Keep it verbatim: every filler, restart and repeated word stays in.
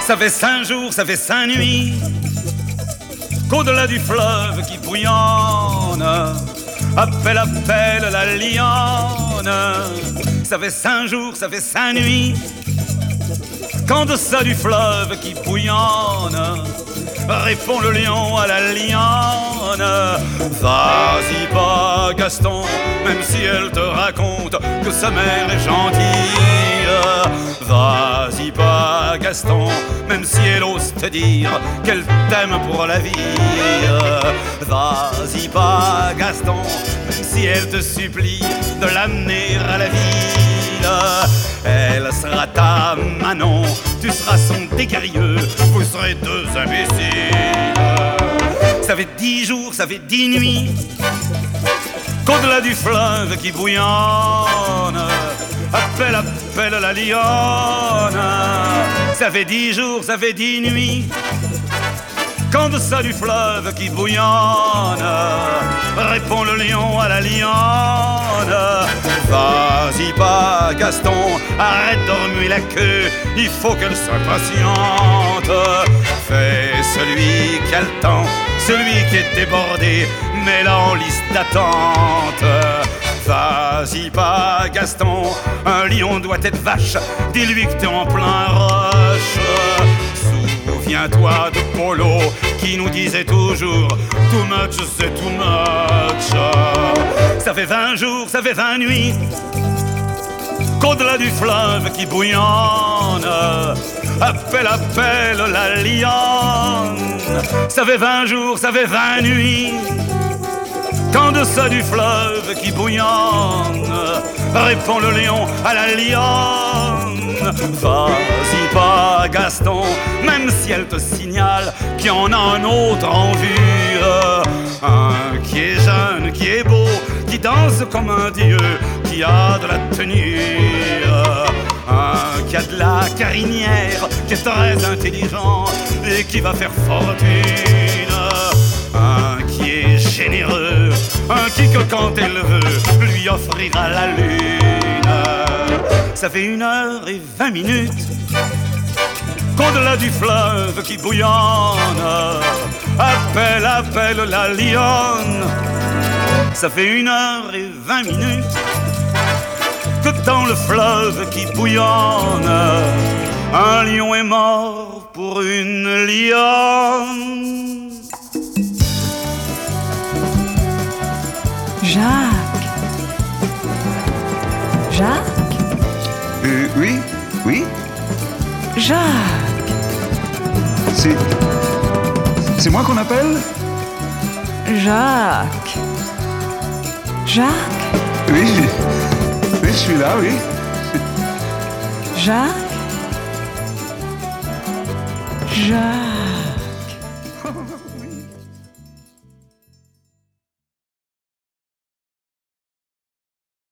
Ça fait cinq jours, ça fait cinq nuits qu'au-delà du fleuve qui bouillonne, appelle, appelle la lionne. Ça fait cinq jours, ça fait cinq nuits qu'en deçà du fleuve qui bouillonne, répond le lion à la lionne. Vas-y pas Gaston, même si elle te raconte que sa mère est gentille. Vas-y pas Gaston, même si elle ose te dire qu'elle t'aime pour la vie. Vas-y pas Gaston, même si elle te supplie de l'amener à la ville. Elle sera ta Manon, tu seras son déguerrieux, vous serez deux imbéciles. Ça fait dix jours, ça fait dix nuits qu'au-delà du fleuve qui bouillonne, appelle, appelle la lionne. Ça fait dix jours, ça fait dix nuits qu'en deçà du fleuve qui bouillonne, répond le lion à la lionne. Vas-y pas Gaston, arrête de remuer la queue, il faut qu'elle s'impatiente. Fais celui qui a le temps, celui qui est débordé, mets-la en liste d'attente. Vas-y pas Gaston, un lion doit être vache, dis-lui que t'es en plein rush. Souviens-toi de Polo qui nous disait toujours too much c'est too much. Ça fait vingt jours, ça fait vingt nuits qu'au-delà du fleuve qui bouillonne, appelle, appelle la lionne. Ça fait vingt jours, ça fait vingt nuits qu'en deçà du fleuve qui bouillonne, répond le lion à la lionne. Vas-y pas Gaston, même si elle te signale qu'il y en a un autre en vue. Un qui est jeune, qui est beau, qui danse comme un dieu, qui a de la tenue. Un qui a de la carinière, qui est très intelligent et qui va faire fortune. Un qui est généreux, un qui que quand elle veut lui offrira la lune. Ça fait une heure et vingt minutes qu'au-delà du fleuve qui bouillonne, appelle, appelle la lionne. Ça fait une heure et vingt minutes que dans le fleuve qui bouillonne, un lion est mort pour une lionne. Jacques. Jacques. Euh, oui, oui. Jacques. C'est... C'est moi qu'on appelle? Jacques. Jacques. Oui, oui, je suis là, oui. Jacques. Jacques. Oui.